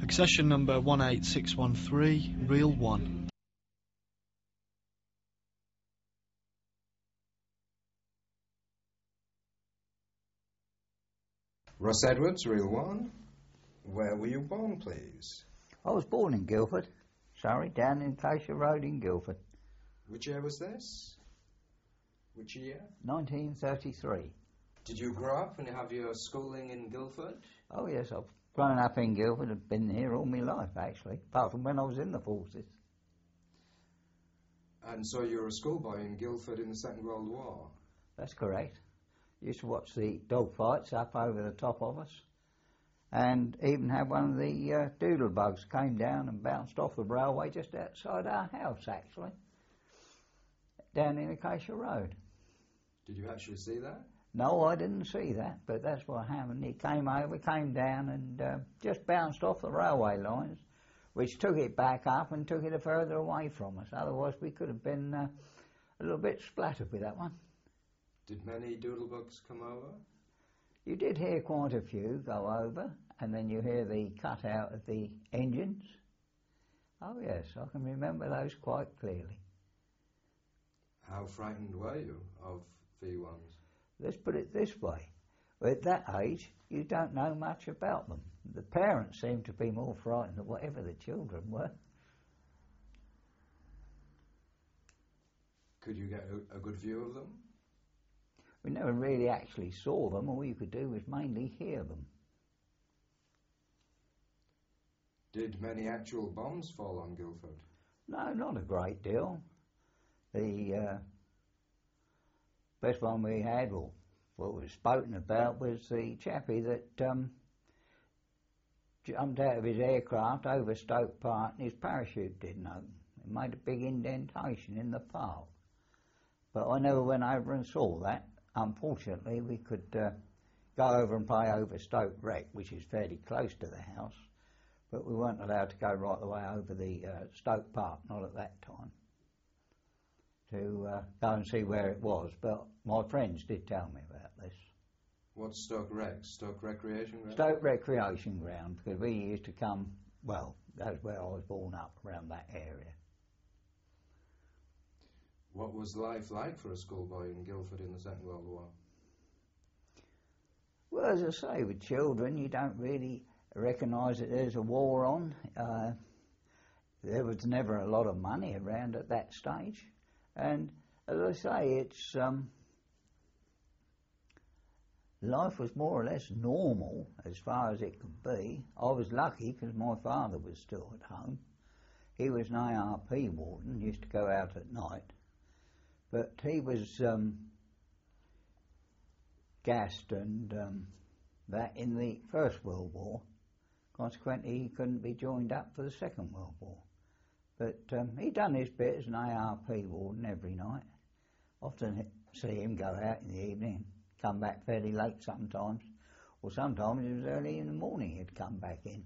Accession number 18613, reel 1. Russ Edwards, reel 1. Where were you born, please? I was born in Guildford, Surrey, down in Acacia Road in Guildford. Which year was this? Which year? 1933. Did you grow up and have your schooling in Guildford? Oh yes, I've grown up in Guildford, I've been here all my life actually, apart from when I was in the forces. And so you were a schoolboy in Guildford in the Second World War? That's correct. Used to watch the dogfights up over the top of us, and even had one of the doodle bugs came down and bounced off the railway just outside our house actually, down in Acacia Road. Did you actually see that? No, I didn't see that, but that's what happened. He came over, came down and just bounced off the railway lines, which took it back up and took it further away from us. Otherwise we could have been a little bit splattered with that one. Did many doodlebugs come over? You did hear quite a few go over, and then you hear the cut out of the engines. Oh yes, I can remember those quite clearly. How frightened were you of V1s? Let's put it this way. At that age, you don't know much about them. The parents seem to be more frightened than whatever the children were. Could you get a good view of them? We never really actually saw them. All you could do was mainly hear them. Did many actual bombs fall on Guildford? No, not a great deal. The best one we had, or what was spoken about, was the chappie that jumped out of his aircraft over Stoke Park and his parachute didn't open. It made a big indentation in the park. But I never went over and saw that. Unfortunately, we could go over and play over Stoke Wreck, which is fairly close to the house, but we weren't allowed to go right the way over the Stoke Park, not at that time, to go and see where it was. But my friends did tell me about this. What's Stoke Wreck? Stoke Recreation Ground? Stoke Recreation Ground, because we used to come, well, that's where I was born up, around that area. What was life like for a schoolboy in Guildford in the Second World War? Well, as I say, with children, you don't really recognise that there's a war on. There was never a lot of money around at that stage. And as I say, it's life was more or less normal as far as it could be. I was lucky because my father was still at home. He was an ARP warden, used to go out at night. But he was gassed and that in the First World War. Consequently, he couldn't be joined up for the Second World War. But he done his bit as an ARP warden every night. Often see him go out in the evening and come back fairly late sometimes. Or sometimes it was early in the morning he'd come back in.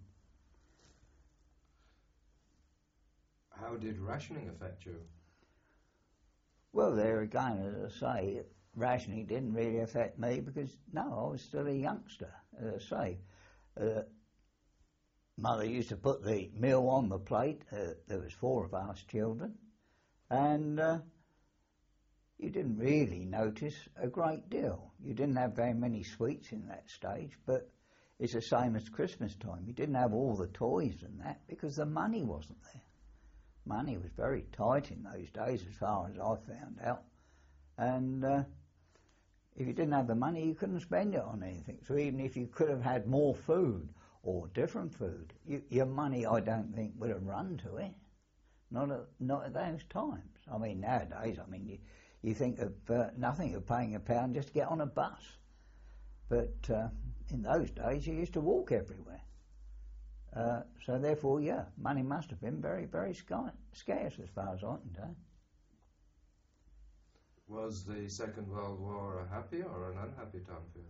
How did rationing affect you? Well, there again, as I say, rationing didn't really affect me because, no, I was still a youngster. As I say, Mother used to put the meal on the plate. There was 4 of us children, and you didn't really notice a great deal. You didn't have very many sweets in that stage, but it's the same as Christmas time. You didn't have all the toys and that because the money wasn't there. Money was very tight in those days as far as I found out, and if you didn't have the money you couldn't spend it on anything. So even if you could have had more food or different food, your money I don't think would have run to it, not at those times. I mean nowadays, I mean you think of nothing of paying £1 just to get on a bus, but in those days you used to walk everywhere. So therefore, yeah, money must have been very, very scarce as far as I can tell. Was the Second World War a happy or an unhappy time for you?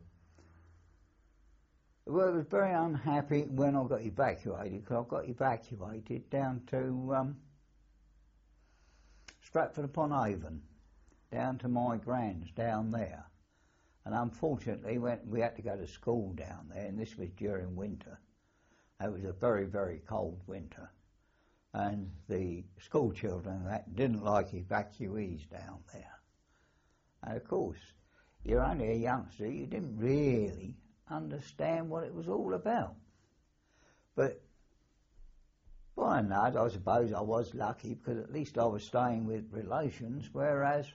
Well, it was very unhappy when I got evacuated, because I got evacuated down to Stratford upon Avon, down to my gran's down there. And unfortunately, when we had to go to school down there, and this was during winter, It was a very, very cold winter, and the school children that didn't like evacuees down there. And of course, you're only a youngster, you didn't really understand what it was all about. But by and large, I suppose I was lucky because at least I was staying with relations, whereas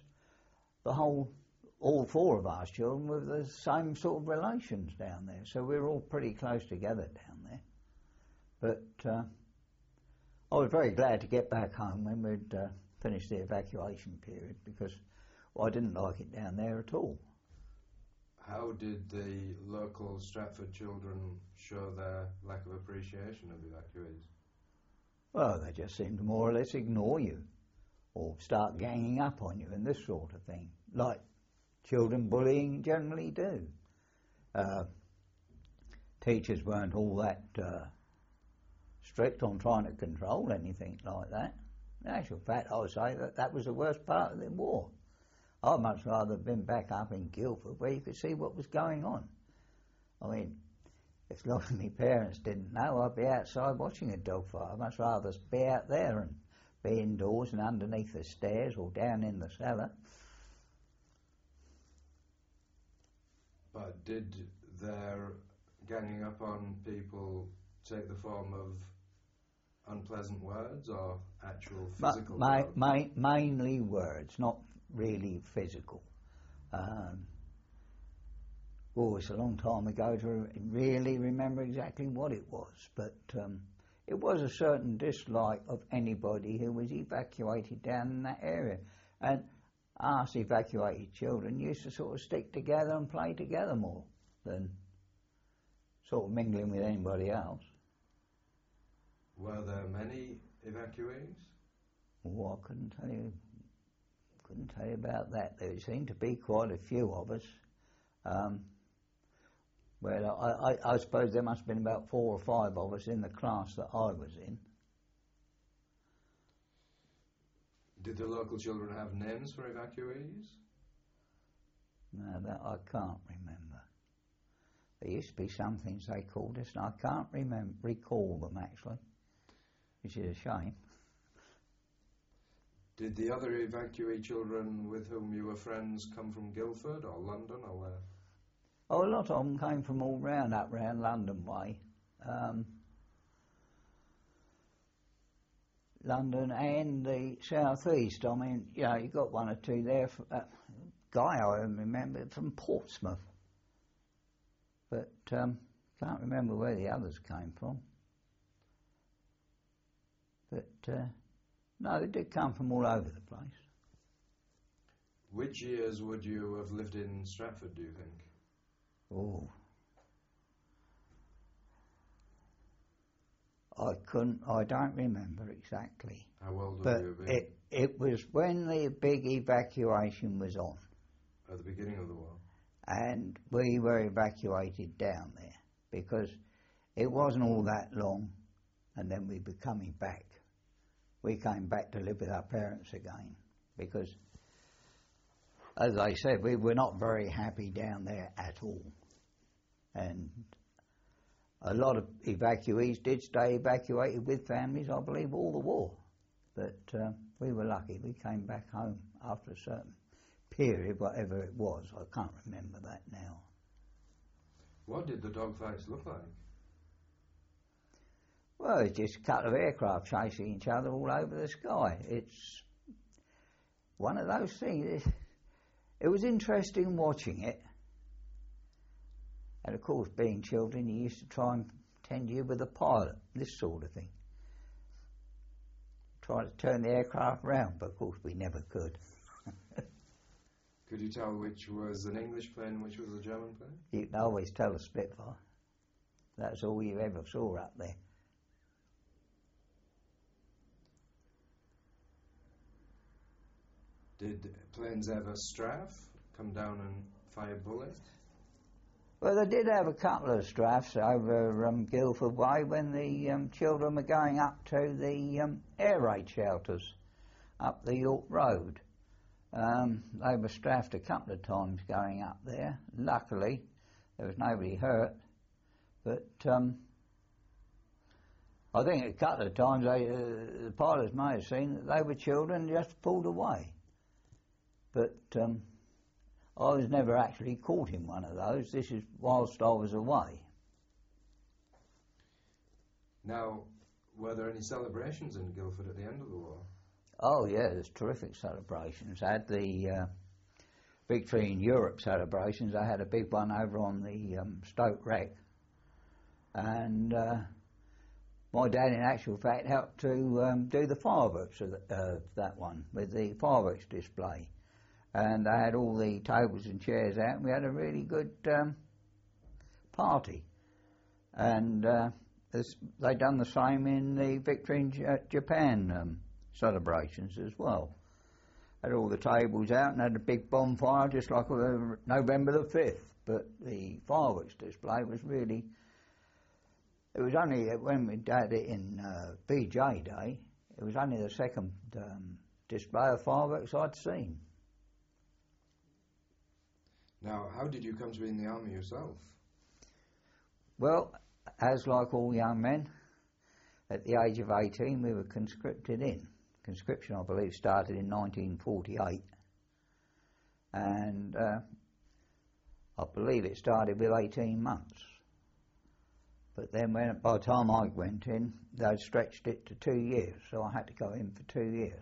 all four of our children were the same sort of relations down there. So we were all pretty close together down there. But I was very glad to get back home when we'd finished the evacuation period because I didn't like it down there at all. How did the local Stratford children show their lack of appreciation of evacuees? Well, they just seemed to more or less ignore you or start ganging up on you and this sort of thing, like children bullying generally do. Teachers weren't all that strict on trying to control anything like that. In actual fact, I would say that was the worst part of the war. I'd much rather have been back up in Guildford where you could see what was going on. I mean, as long as my parents didn't know, I'd be outside watching a dogfight. I'd much rather be out there and be indoors and underneath the stairs or down in the cellar. But did their ganging up on people take the form of unpleasant words or actual physical violence? Mainly words, not really physical. It's a long time ago to really remember exactly what it was, but it was a certain dislike of anybody who was evacuated down in that area. And us evacuated children used to sort of stick together and play together more than sort of mingling with anybody else. Were there many evacuees? Oh, I couldn't tell you about that. There seemed to be quite a few of us. Well, I suppose there must have been about 4 or 5 of us in the class that I was in. Did the local children have names for evacuees? No, that I can't remember. There used to be some things they called us, and I can't recall them actually, which is a shame. Did the other evacuee children with whom you were friends come from Guildford or London or where? Oh, a lot of them came from all round, up round London way. London and the south east. I mean, you know, you got 1 or 2 there. Guy I remember from Portsmouth, but can't remember where the others came from. But no, they did come from all over the place. Which years would you have lived in Stratford, do you think? Oh, I don't remember exactly. How old but would you have been? It was when the big evacuation was on. At the beginning of the war? And we were evacuated down there because it wasn't all that long and then we were coming back. We came back to live with our parents again because, as I said, we were not very happy down there at all. And a lot of evacuees did stay evacuated with families, I believe, all the war. But we were lucky. We came back home after a certain period, whatever it was. I can't remember that now. What did the dogfights look like? Well, it's just a couple of aircraft chasing each other all over the sky. It's one of those things. It was interesting watching it. And of course, being children, you used to try and pretend you were the pilot, this sort of thing. Try to turn the aircraft round, but of course we never could. Could you tell which was an English plane and which was a German plane? You can always tell a Spitfire. That's all you ever saw up there. Did planes ever strafe, come down and fire bullets? Well, they did have a couple of strafes over Guildford Way when the children were going up to the air raid shelters up the York Road. They were strafed a couple of times going up there. Luckily, there was nobody hurt. But I think a couple of times the pilots may have seen that they were children and just pulled away. But I was never actually caught in one of those. This is whilst I was away. Now, were there any celebrations in Guildford at the end of the war? Oh yeah, there's terrific celebrations. I had the Victory in Europe celebrations. I had a big one over on the Stoke Wreck. And my dad, in actual fact, helped to do the fireworks of that one, with the fireworks display. And I had all the tables and chairs out, and we had a really good party. And they done the same in the Victory in Japan celebrations as well. Had all the tables out and had a big bonfire, just like November the 5th. But the fireworks display was really... It was only when we did it in VJ Day, it was only the second display of fireworks I'd seen. Now, how did you come to be in the army yourself? Well, as like all young men, at the age of 18 we were conscripted in. Conscription, I believe, started in 1948. And I believe it started with 18 months. But then by the time I went in, they'd stretched it to 2 years, so I had to go in for 2 years.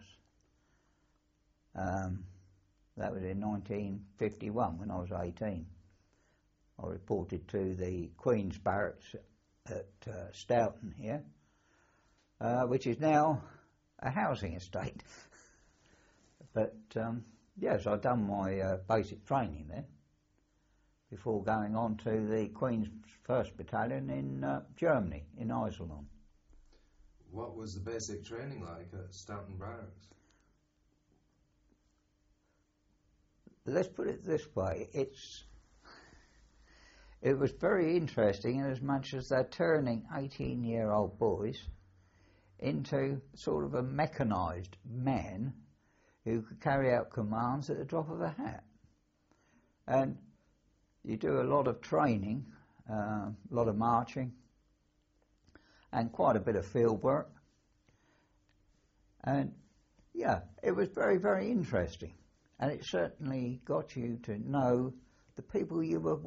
That was in 1951 when I was 18. I reported to the Queen's Barracks at Stoughton here, which is now a housing estate. But yes, I'd done my basic training there before going on to the Queen's 1st Battalion in Germany, in Iserlohn. What was the basic training like at Stoughton Barracks? Let's put it this way, it was very interesting in as much as they're turning 18-year-old boys into sort of a mechanised man who could carry out commands at the drop of a hat. And you do a lot of training, a lot of marching, and quite a bit of field work. And yeah, it was very, very interesting. And it certainly got you to know the people you were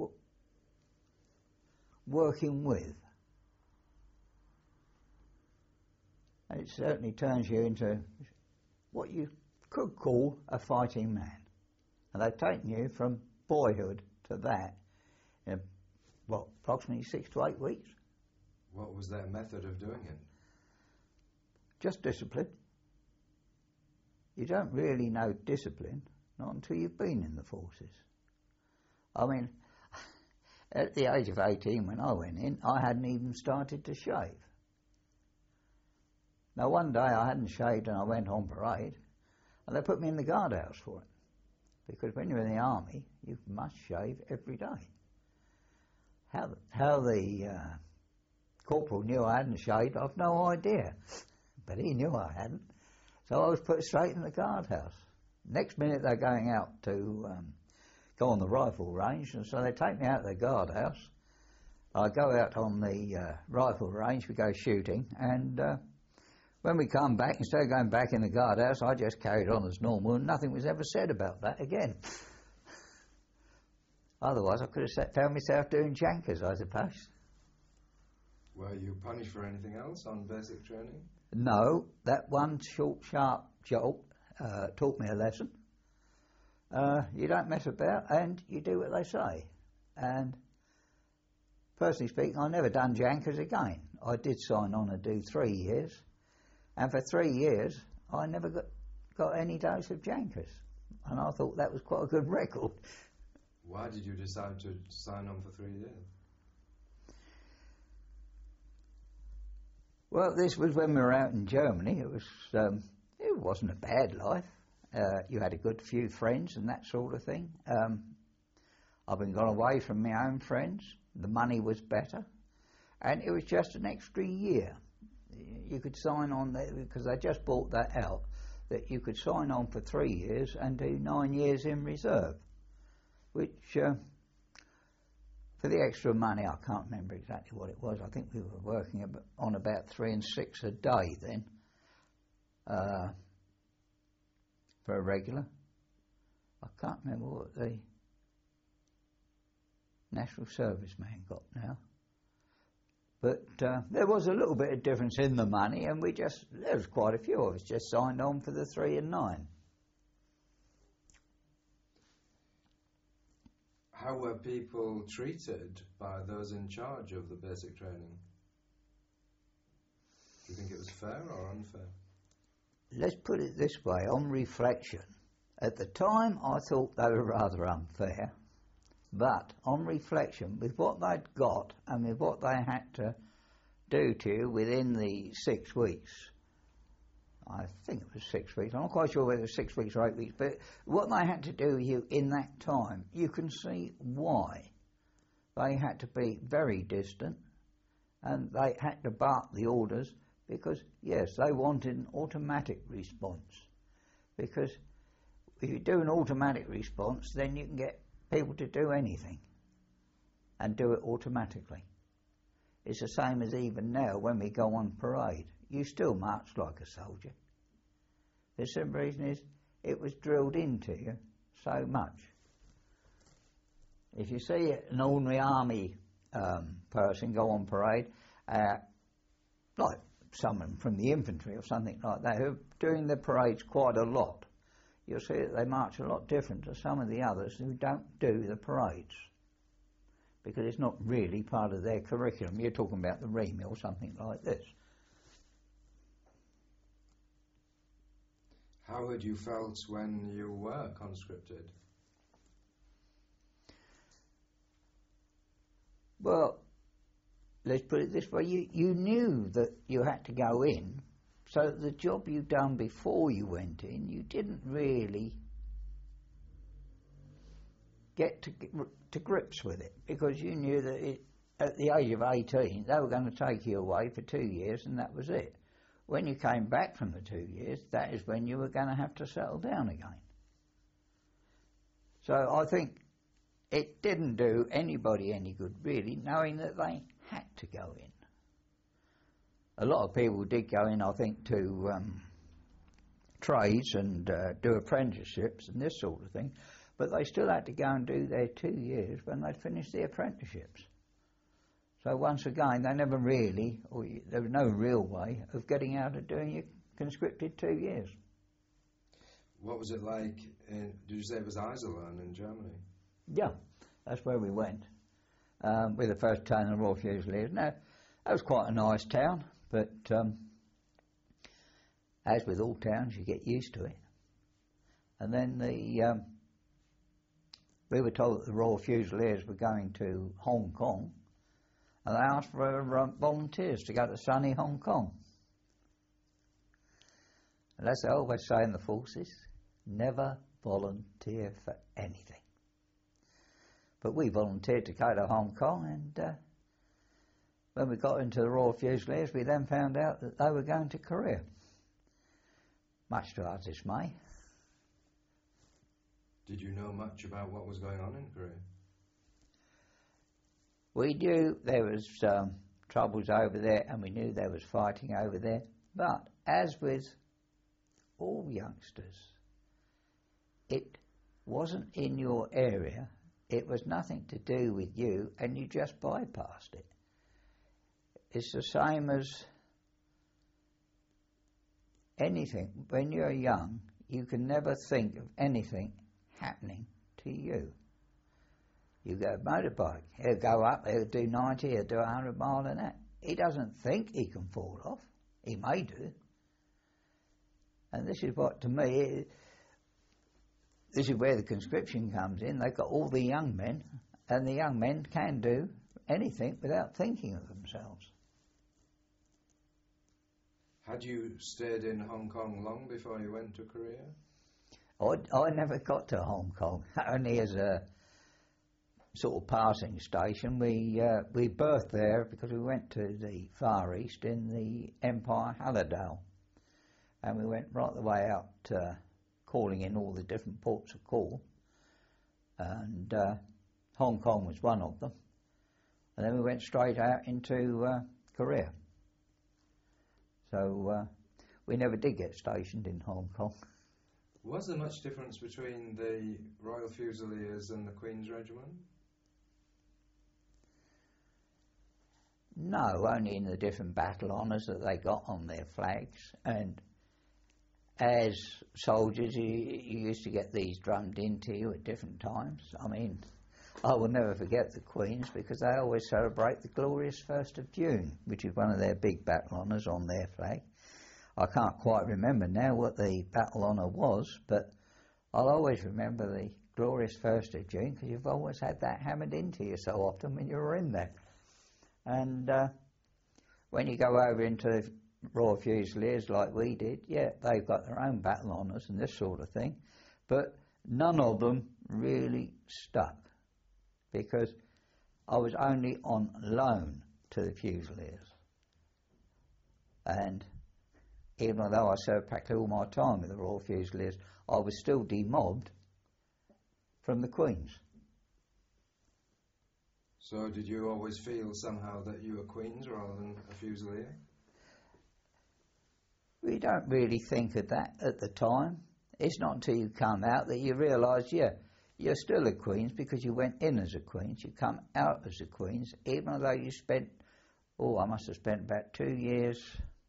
working with. And it certainly turns you into what you could call a fighting man. And they've taken you from boyhood to that in, approximately 6 to 8 weeks. What was their method of doing it? Just discipline. You don't really know discipline, not until you've been in the forces. I mean, at the age of 18 when I went in, I hadn't even started to shave. Now one day I hadn't shaved and I went on parade, and they put me in the guardhouse for it. Because when you're in the army, you must shave every day. How the corporal knew I hadn't shaved, I've no idea. But he knew I hadn't. So I was put straight in the guardhouse. Next minute they're going out to go on the rifle range, and so they take me out of the guardhouse. I go out on the rifle range, we go shooting, and when we come back, instead of going back in the guardhouse, I just carried on as normal, and nothing was ever said about that again. Otherwise I could have found myself doing jankers, I suppose. Were you punished for anything else on basic training? No, that one short, sharp jolt taught me a lesson. You don't mess about and you do what they say. And personally speaking, I never done jankers again. I did sign on to do 3 years, and for 3 years I never got any dose of jankers, and I thought that was quite a good record. Why did you decide to sign on for 3 years? Well, this was when we were out in Germany. It wasn't a bad life. You had a good few friends and that sort of thing. I've been gone away from my own friends. The money was better, and it was just an extra year. You could sign on there because they just bought that out, that you could sign on for 3 years and do 9 years in reserve, which for the extra money, I can't remember exactly what it was. I think we were working on about 3 and 6 a day then, for a regular. I can't remember what the National Service man got now. But there was a little bit of difference in the money, and there was quite a few of us just signed on for the 3 and 9. How were people treated by those in charge of the basic training? Do you think it was fair or unfair? Let's put it this way, on reflection. At the time I thought they were rather unfair, but on reflection, with what they'd got and with what they had to do to you within the 6 weeks, I think it was 6 weeks, I'm not quite sure whether it was 6 weeks or 8 weeks, but what they had to do with you in that time, you can see why they had to be very distant and they had to bark the orders because, yes, they wanted an automatic response. Because if you do an automatic response, then you can get people to do anything and do it automatically. It's the same as even now when we go on parade. You still march like a soldier. The simple reason is it was drilled into you so much. If you see an ordinary army person go on parade, like someone from the infantry or something like that, who are doing the parades quite a lot, you'll see that they march a lot different to some of the others who don't do the parades, because it's not really part of their curriculum. You're talking about the REME or something like this. How had you felt when you were conscripted? Well, let's put it this way. You knew that you had to go in, so the job you'd done before you went in, you didn't really get to grips with it, because you knew that at the age of 18 they were going to take you away for 2 years and that was it. When you came back from the 2 years, that is when you were going to have to settle down again. So I think it didn't do anybody any good, really, knowing that they had to go in. A lot of people did go in, I think, to trades and do apprenticeships and this sort of thing, but they still had to go and do their 2 years when they'd finished the apprenticeships. So once again, they never really, or there was no real way of getting out of doing your conscripted 2 years. What was it like, did you say it was Iserlohn in Germany? Yeah, that's where we went, with the 1st Battalion of the Royal Fusiliers. Now, that was quite a nice town, but as with all towns, you get used to it. And then we were told that the Royal Fusiliers were going to Hong Kong, and they asked for volunteers to go to sunny Hong Kong. And as they always say in the forces, never volunteer for anything. But we volunteered to go to Hong Kong, and when we got into the Royal Fusiliers, we then found out that they were going to Korea, much to our dismay. Did you know much about what was going on in Korea? We knew there was troubles over there, and we knew there was fighting over there. But as with all youngsters, it wasn't in your area. It was nothing to do with you, and you just bypassed it. It's the same as anything. When you're young, you can never think of anything happening to you. You go motorbike, he'll go up, he'll do 90, he'll do 100 mile an hour. He doesn't think he can fall off. He may do. And this is what, to me, this is where the conscription comes in. They've got all the young men, and the young men can do anything without thinking of themselves. Had you stayed in Hong Kong long before you went to Korea? I never got to Hong Kong, only as a sort of passing station. We berthed there because we went to the Far East in the Empire Hallidale, and we went right the way out, calling in all the different ports of call, and Hong Kong was one of them. And then we went straight out into Korea. So we never did get stationed in Hong Kong. Was there much difference between the Royal Fusiliers and the Queen's Regiment? No, only in the different battle honours that they got on their flags. And as soldiers, you used to get these drummed into you at different times. I mean, I will never forget the Queen's because they always celebrate the glorious 1st of June, which is one of their big battle honours on their flag. I can't quite remember now what the battle honour was, but I'll always remember the glorious 1st of June because you've always had that hammered into you so often when you were in there. And when you go over into Royal Fusiliers like we did, yeah, they've got their own battle honours and this sort of thing, but none of them really stuck because I was only on loan to the Fusiliers. And even though I served practically all my time with the Royal Fusiliers, I was still demobbed from the Queen's. So did you always feel somehow that you were Queen's rather than a Fusilier? We don't really think of that at the time. It's not until you come out that you realise, yeah, you're still a Queen's because you went in as a Queen's, you come out as a Queen's, even though you spent, I must have spent about 2 years,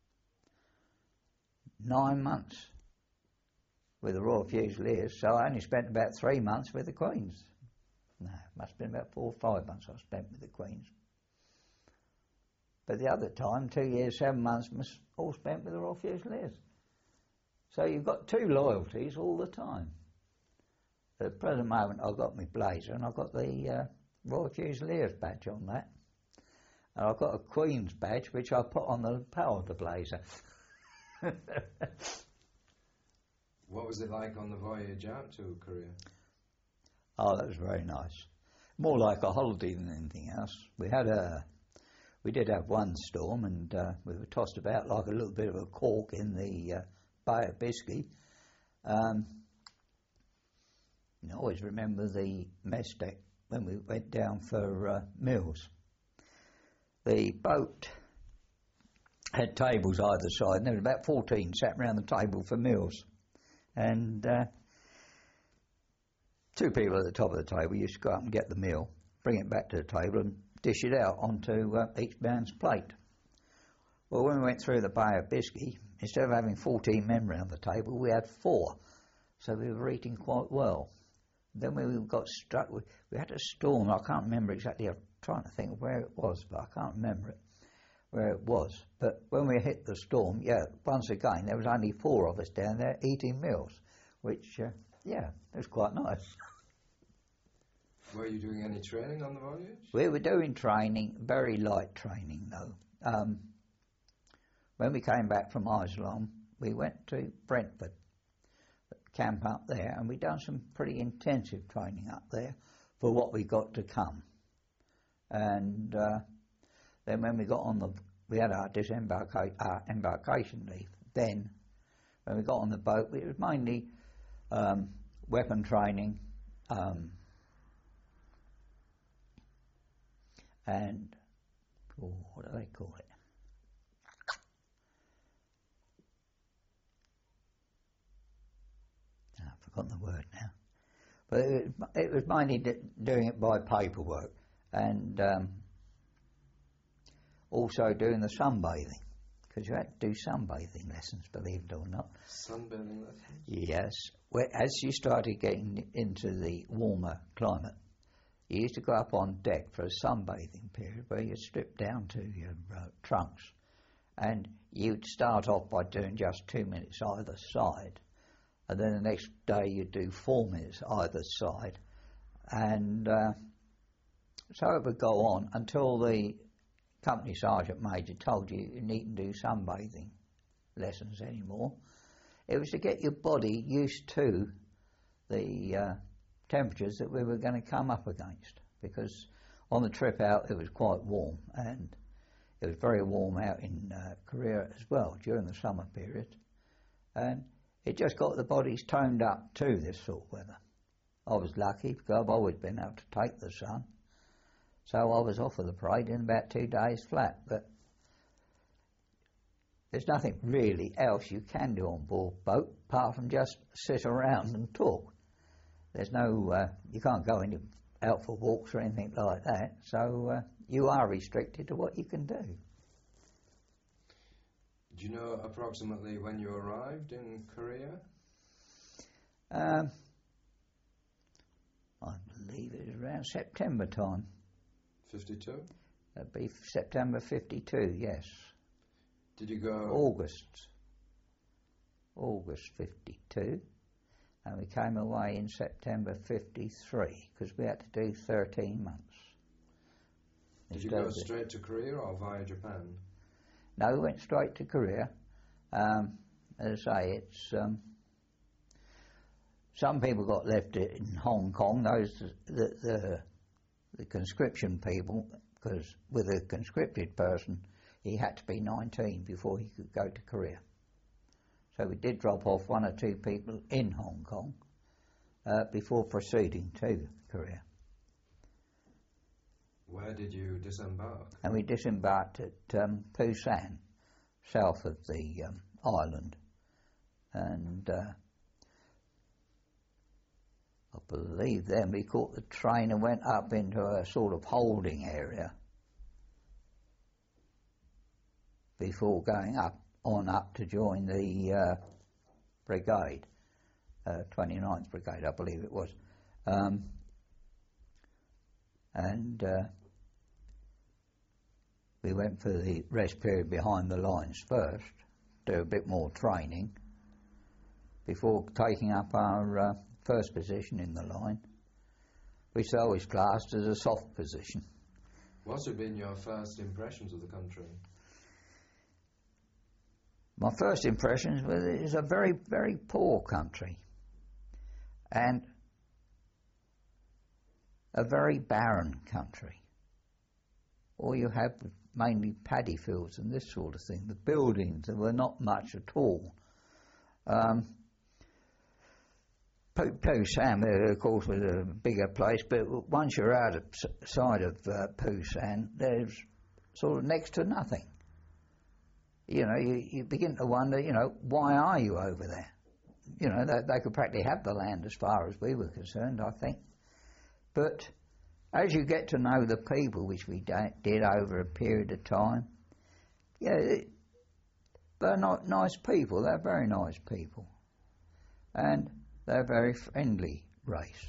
9 months with the Royal Fusiliers, so I only spent about 3 months with the Queen's. No, it must have been about 4 or 5 months I spent with the Queen's. But the other time, 2 years, 7 months, was all spent with the Royal Fusiliers. So you've got 2 loyalties all the time. At the present moment, I've got my blazer and I've got the Royal Fusiliers badge on that. And I've got a Queen's badge which I put on the lapel of the blazer. What was it like on the voyage out to Korea? Oh, that was very nice. More like a holiday than anything else. We did have one storm, and we were tossed about like a little bit of a cork in the Bay of Biscay. I always remember the mess deck when we went down for meals. The boat had tables either side, and there was about 14 sat around the table for meals. And 2 people at the top of the table used to go up and get the meal, bring it back to the table and dish it out onto each man's plate. Well, when we went through the Bay of Biscay, instead of having 14 men round the table, we had 4. So we were eating quite well. Then we got struck with, we had a storm, I can't remember exactly, I'm trying to think of where it was, but I can't remember it, where it was. But when we hit the storm, yeah, once again, there was only 4 of us down there eating meals, which, yeah, it was quite nice. Were you doing any training on the voyage? We were doing training, very light training though. When we came back from Islom, we went to Brentford, camp up there, and we'd done some pretty intensive training up there for what we got to come. And then when we got on we had our embarkation leave. Then, when we got on the boat, it was mainly weapon training, and what do they call it? I've forgotten the word now. But it was mainly doing it by paperwork, and also doing the sunbathing, because you had to do sunbathing lessons, believe it or not. Sunbathing lessons? Yes. As you started getting into the warmer climate, you used to go up on deck for a sunbathing period where you stripped down to your trunks, and you'd start off by doing just 2 minutes either side, and then the next day you'd do 4 minutes either side, and so it would go on until the company sergeant major told you you needn't do sunbathing lessons anymore. It was to get your body used to the temperatures that we were going to come up against, because on the trip out it was quite warm, and it was very warm out in Korea as well during the summer period, and it just got the bodies toned up to this sort of weather. I was lucky because I've always been able to take the sun, So I was off of the parade in about 2 days flat. But there's nothing really else you can do on board boat apart from just sit around and talk. There's no, you can't go out for walks or anything like that. So you are restricted to what you can do. Do you know approximately when you arrived in Korea? I believe it was around September time. 52? That'd be September 52, yes. Did you go... August 52. And we came away in September 53, because we had to do 13 months. Did you go straight to Korea or via Japan? No, we went straight to Korea. As I say, it's... some people got left in Hong Kong, those the conscription people, because with a conscripted person, he had to be 19 before he could go to Korea. So we did drop off 1 or 2 people in Hong Kong before proceeding to Korea. Where did you disembark? And we disembarked at Busan, south of the island. And I believe then we caught the train and went up into a sort of holding area before going up to join the brigade, 29th Brigade, I believe it was. And we went for the rest period behind the lines first, do a bit more training before taking up our first position in the line, which is always classed as a soft position. What have been your first impressions of the country? My first impressions was it is a very, very poor country and a very barren country. All you have was mainly paddy fields and this sort of thing. The buildings, there were not much at all. Busan, of course, was a bigger place, but once you're outside of Busan, there's sort of next to nothing. You know, you begin to wonder, you know, why are you over there? You know, they could practically have the land as far as we were concerned, I think. But as you get to know the people, which we did over a period of time, yeah, they're not nice people. They're very nice people. And they're a very friendly race.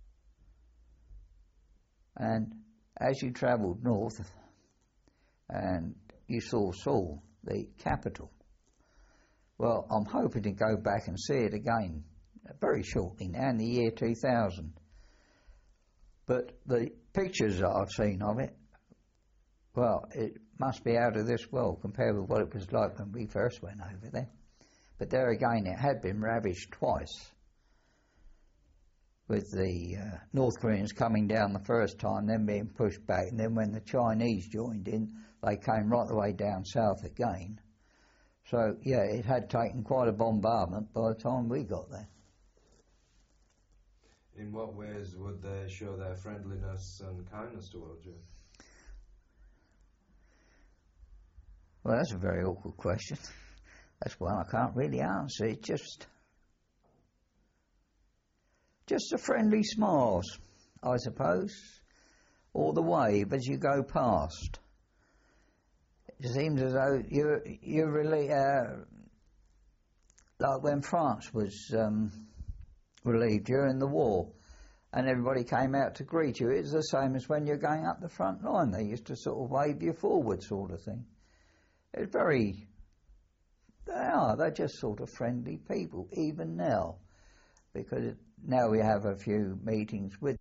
And as you travelled north and you saw Seoul, the capital, well, I'm hoping to go back and see it again very shortly now in the year 2000. But the pictures that I've seen of it, well, it must be out of this world compared with what it was like when we first went over there. But there again, it had been ravaged twice, with the North Koreans coming down the first time, then being pushed back, and then when the Chinese joined in, they came right the way down south again. So, yeah, it had taken quite a bombardment by the time we got there. In what ways would they show their friendliness and kindness towards you? Well, that's a very awkward question. That's one I can't really answer. It's just the friendly smiles, I suppose, all the way as you go past. It seems as though you're really like when France was relieved during the war, and everybody came out to greet you. It's the same as when you're going up the front line. They used to sort of wave you forward, sort of thing. It's very. They're just sort of friendly people, even now, because now we have a few meetings with